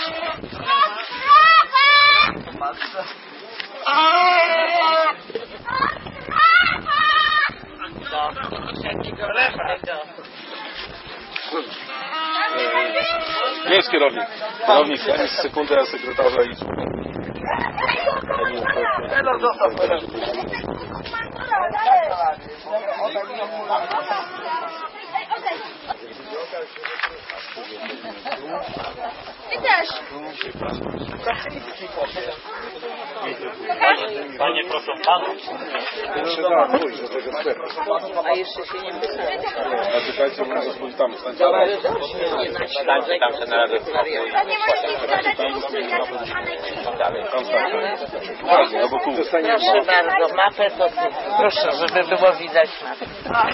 Nie jest kierownik. Kierownik jest sekundę, a sekretarza i Ty też. Panie, proszę panu. A jeszcze się nie pytałem. a czekajcie, może spojrzamy. Stańcie tam się na radę. Nie możecie mi zadać Dalej. No bo tu. Proszę bardzo, mapę to tu. Proszę, żeby było widać mapę.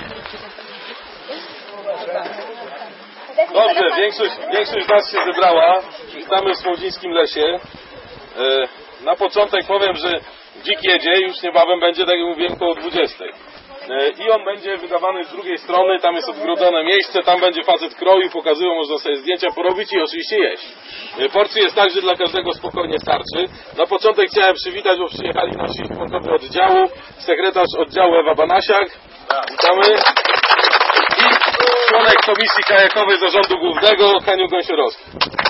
Dobrze, większość nas się zebrała. Witamy w Słodzińskim Lesie. Na początek powiem, że dzik jedzie, już niebawem będzie, tak jak mówiłem, koło 20. I on będzie wydawany z drugiej strony, tam jest odgrodzone miejsce, tam będzie facet kroił, pokazywał, można sobie zdjęcia porobić i oczywiście jeść. Porcji jest tak, że dla każdego spokojnie starczy. Na początek chciałem przywitać, bo przyjechali nasi członkowie oddziału, sekretarz oddziału Ewa Banasiak. Witamy. I członek Komisji Kajakowej Zarządu Głównego Heniu Gąsiorowski.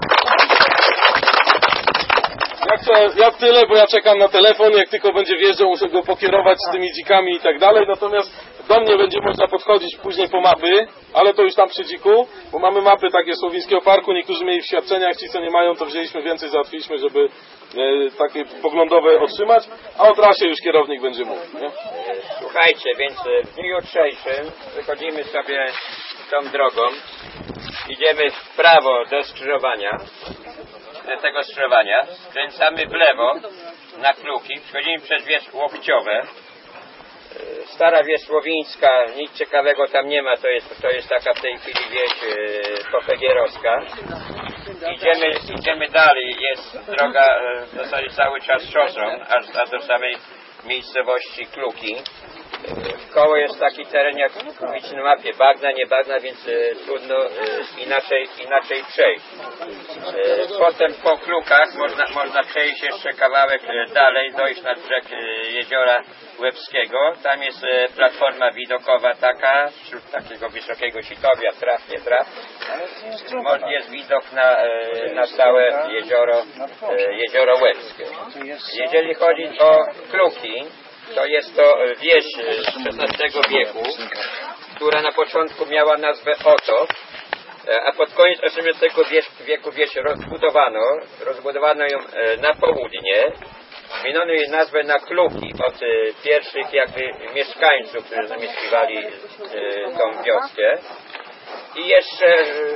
Ja tyle, bo ja czekam na telefon, jak tylko będzie wjeżdżał, muszę go pokierować z tymi dzikami i tak dalej, natomiast do mnie będzie można podchodzić później po mapy, ale to już tam przy dziku, bo mamy mapy takie Słowińskiego Parku, niektórzy mieli w świadczeniach, ci co nie mają, to wzięliśmy więcej, załatwiliśmy, żeby takie poglądowe otrzymać, a o trasie już kierownik będzie mówił. Nie? Słuchajcie, więc w dniu jutrzejszym wychodzimy sobie tą drogą, idziemy w prawo do skrzyżowania, do tego skrzyżowania, skręcamy w lewo na Kluki, przechodzimy przez wieś Łokciowe. Stara wieś Słowińska, nic ciekawego tam nie ma, to jest taka w tej chwili wieś popegierowska. Idziemy dalej, jest droga w zasadzie cały czas szosą, aż do samej miejscowości Kluki. Koło jest taki teren, jak mówić na mapie, bagna, nie bagna, więc trudno inaczej przejść. Potem po Klukach można przejść jeszcze kawałek dalej, dojść nad brzeg Jeziora Łebskiego. Tam jest platforma widokowa taka, wśród takiego wysokiego sitowia, traf, nie traf. Jest widok na całe jezioro Łebskie. Jeżeli chodzi o Kluki, to jest to wieś z XVI wieku, która na początku miała nazwę Otok, a pod koniec XVIII wieku wieś rozbudowano ją na południe, zmieniono jej nazwę na Kluki od pierwszych jakby mieszkańców, którzy zamieszkiwali tą wioskę. I jeszcze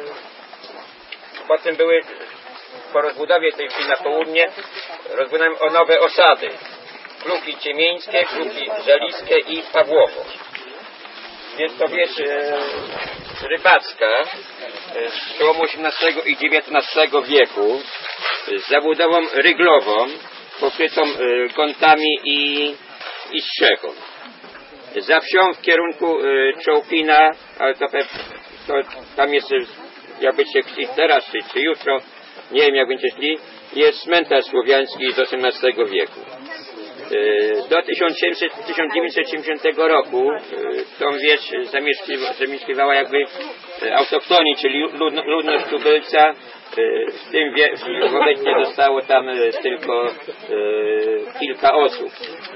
potem były po rozbudowie tej wsi na południe rozbudowano o nowe osady. Kluki Ciemieńskie, Kluki Żeliskie i Pawłowo. Jest to wieś rybacka z przełomu XVIII i XIX wieku z zabudową ryglową, pokrytą kątami i strzechą. Za wsią w kierunku Czołpina, ale to tam jest, jakbyście szli teraz czy jutro, nie wiem jak będziecie szli, jest cmentarz słowiański z XVIII wieku. Do 1970 roku tą wieś zamieszkiwała jakby autochtoni, czyli ludność tubylca. W tym obecnie zostało tam tylko kilka osób.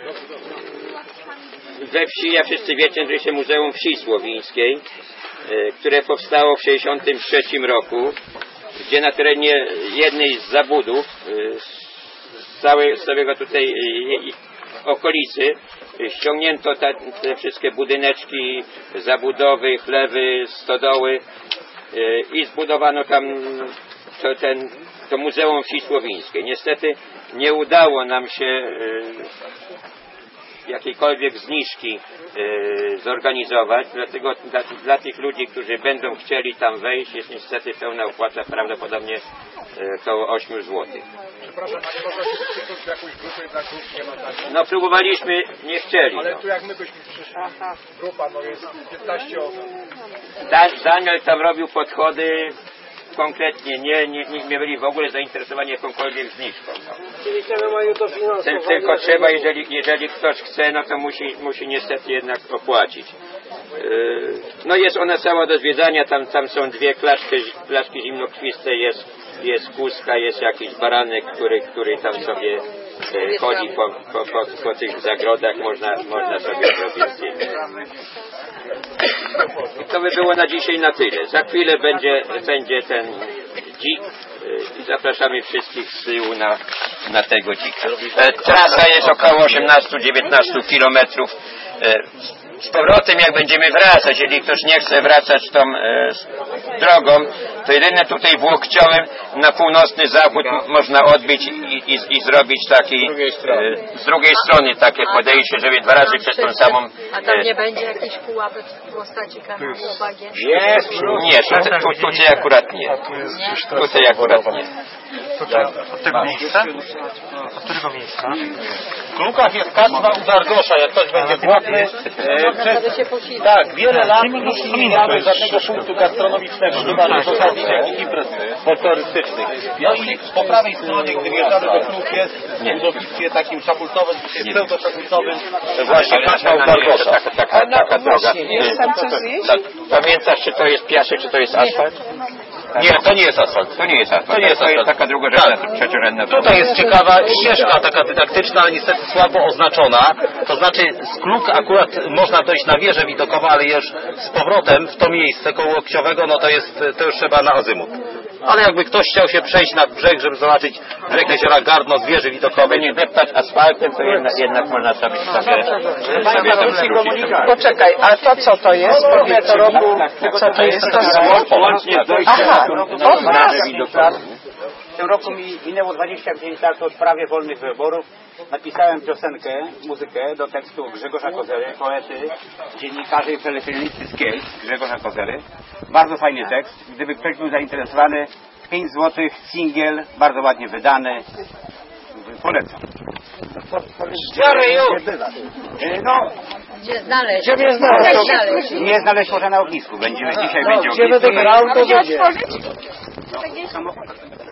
We wsi, jak wszyscy wiecie, znajduje się Muzeum Wsi Słowińskiej, które powstało w 1963 roku, gdzie na terenie jednej z zabudów z całego tutaj okolicy ściągnięto te wszystkie budyneczki, zabudowy, chlewy, stodoły i zbudowano tam to Muzeum Wsi Słowińskiej. Niestety nie udało nam się jakiejkolwiek zniżki zorganizować, dlatego dla tych ludzi, którzy będą chcieli tam wejść, jest niestety pełna opłata, prawdopodobnie około 8 zł. Przepraszam, a nie można się wcisnąć w jakąś grupę, jednak grup nie ma tak. No próbowaliśmy, nie chcieli. Ale tu jak my byśmy przyszli, grupa, no jest 15 osób. Daniel tam robił podchody, konkretnie nie byli w ogóle zainteresowani jakąkolwiek zniżką. No. Czyli te mają dofinansowanie. Tylko trzeba, jeżeli ktoś chce, no to musi niestety jednak opłacić. No jest ona cała do zwiedzania, tam są dwie klaszki zimnokrwiste, jest kózka, jest jakiś baranek, który tam sobie chodzi po tych zagrodach, można sobie zrobić zdjęcie. I to by było na dzisiaj na tyle. Za chwilę będzie ten dzik i zapraszamy wszystkich z tyłu na tego dzika. Trasa jest około 18-19 kilometrów. Z powrotem jak będziemy wracać, jeżeli ktoś nie chce wracać tą drogą, to jedynie tutaj w Łokciowym na północny zachód można odbić i zrobić taki z drugiej strony takie podejście, żeby dwa razy przez tą samą... A tam nie będzie jakiejś pułapek w postaci kanału bagien? Nie, tutaj akurat nie. Tutaj akurat nie. Od tego miejsca? Od którego miejsca? W Klukach jest kaswa u Dargosza, jak ktoś będzie głodny. Tak, wiele lat już nie miały żadnego punktu gastronomicznego, chyba z okazji jakichś imprez folklorystycznych. No i po prawej stronie, gdy wjeżdżamy do Kluk, jest w budowiskiem takim szabulcowym, pseudo-szabulcowym, właśnie kaswa u Dargosza. Taka droga. Jest tam co zjeść? Pamiętasz, czy to jest piasek, czy to jest asfalt? Nie, to nie jest asfalt. To nie jest asfalt. To nie jest asfalt. Taka drugorzędna, trzeciorzędna. Tutaj jest ciekawa ścieżka taka dydaktyczna, ale niestety słabo oznaczona. To znaczy z Kluk akurat można dojść na wieżę widokową, ale już z powrotem w to miejsce koło Łokciowego, no to już trzeba na azymut. Ale jakby ktoś chciał się przejść nad brzeg, żeby zobaczyć brzeg jeziora Gardno z wieży widokowej, Nie deptać asfaltem, to jednak można sobie Poczekaj, a to co to jest? Powiedz mi. Co to jest? Aha, W tym roku minęło 25 lat od prawie wolnych wyborów. Napisałem piosenkę, muzykę do tekstu Grzegorza Kozery, poety, dziennikarza i telefonisty z Kielc, Grzegorza Kozery. Bardzo fajny tekst. Gdyby ktoś był zainteresowany, 5 zł, singiel, bardzo ładnie wydany. Polecam. No, Gdzie znaleźć? nie znaleźć może na ognisku. Dzisiaj będzie ognisko. Gdzie będę grał, to będzie. Samochód.